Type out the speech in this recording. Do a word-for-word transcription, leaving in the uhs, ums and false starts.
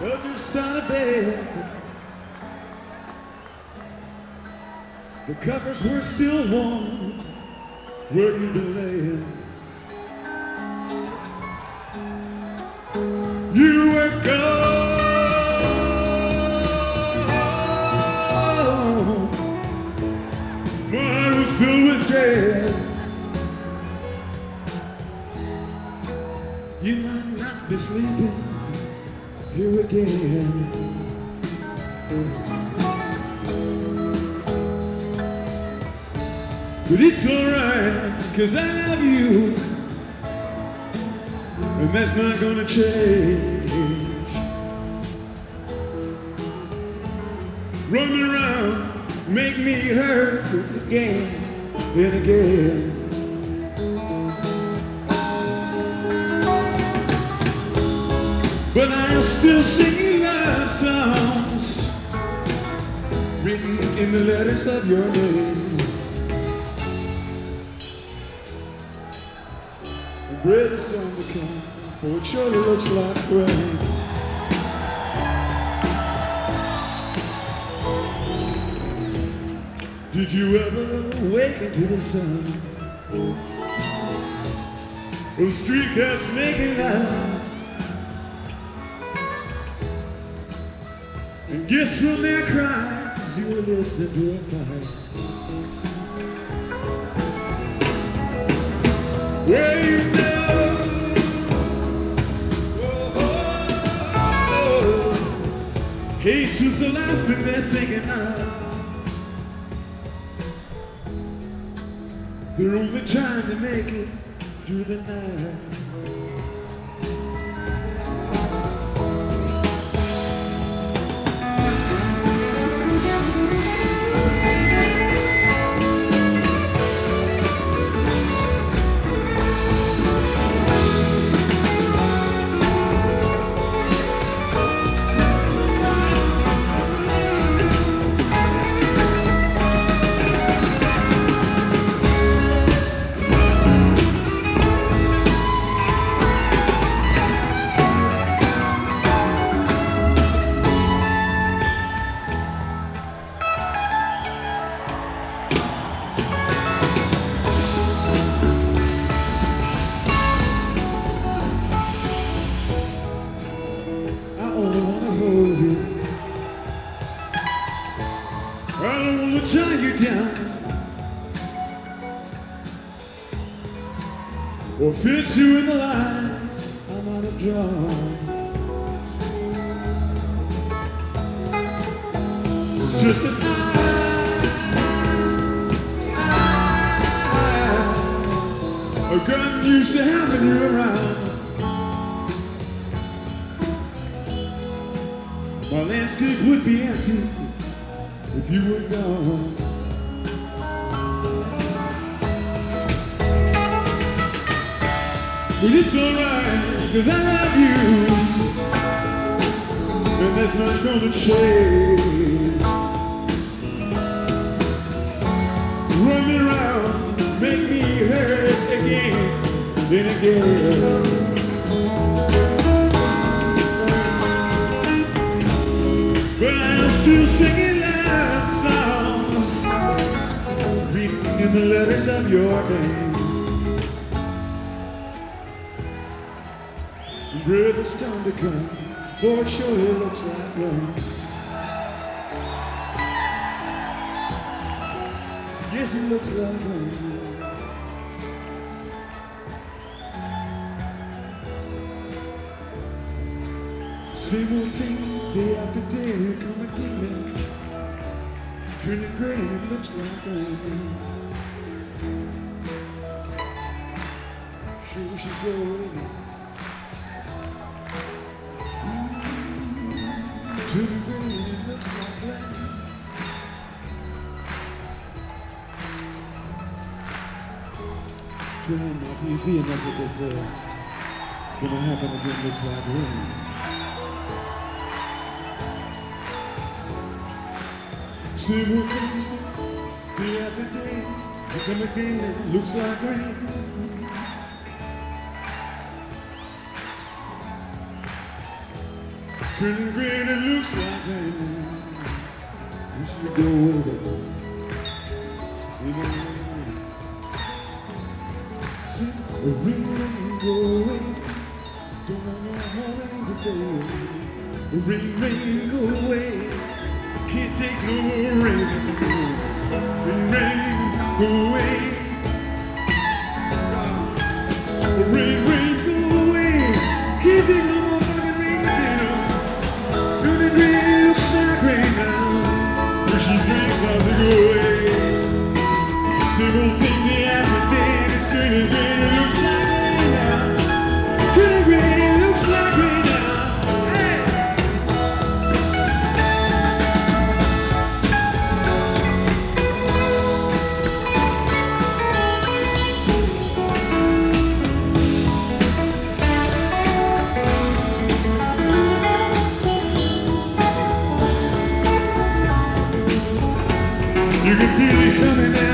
Other side of bed, the covers were still warm where you'd been laying. You were gone. My heart was filled with dread. You might not be sleeping here again. But it's alright, 'cause I love you, and that's not gonna change. Run me around, make me hurt again and again. But I'll still sing you love songs written in the letters of your name. The bread is time to come, for it surely looks like rain. Did you ever wake into the sun? Or street cats making love? And guess from their cries you were listening to a fight. Well, you know, oh, oh, oh, hate's just the last thing they're thinking of. They're only trying to make it through the night. Tie you down or fit you in the lines I might have drawn. It's just an eye, a gun used to having you around. My landscape would be empty if you were gone. But it's alright, 'cause I love you, and that's not gonna change. Run me around, make me hurt again and again. But I'm still singing in the letters of your name. Brother's time to come, for it surely looks like rain. Yes, it looks like rain. Same old thing, day after day, come again. Turning gray, it looks like rain. Sure we should go away. Mm-hmm. Turning gray, it looks like rain. Turn on my T V and that's what they say. Gonna happen again, looks like rain. Same old things, day after day, you come again, it looks like rain. Turning green, it looks like rain. You should go away. See, the rain, rain, go away. Don't want no more rain today. The rain, rain, go away. Can't take no more rain. Rain, rain, go away. The rain, rain, go away. Can't take no more fucking rain. Turning green, it looks like rain now. She's green, clouds to go away. Same old thing day after day. It's turning green, it looks like rain now. Turning green, it looks like rain now. Hey! You can feel it coming out.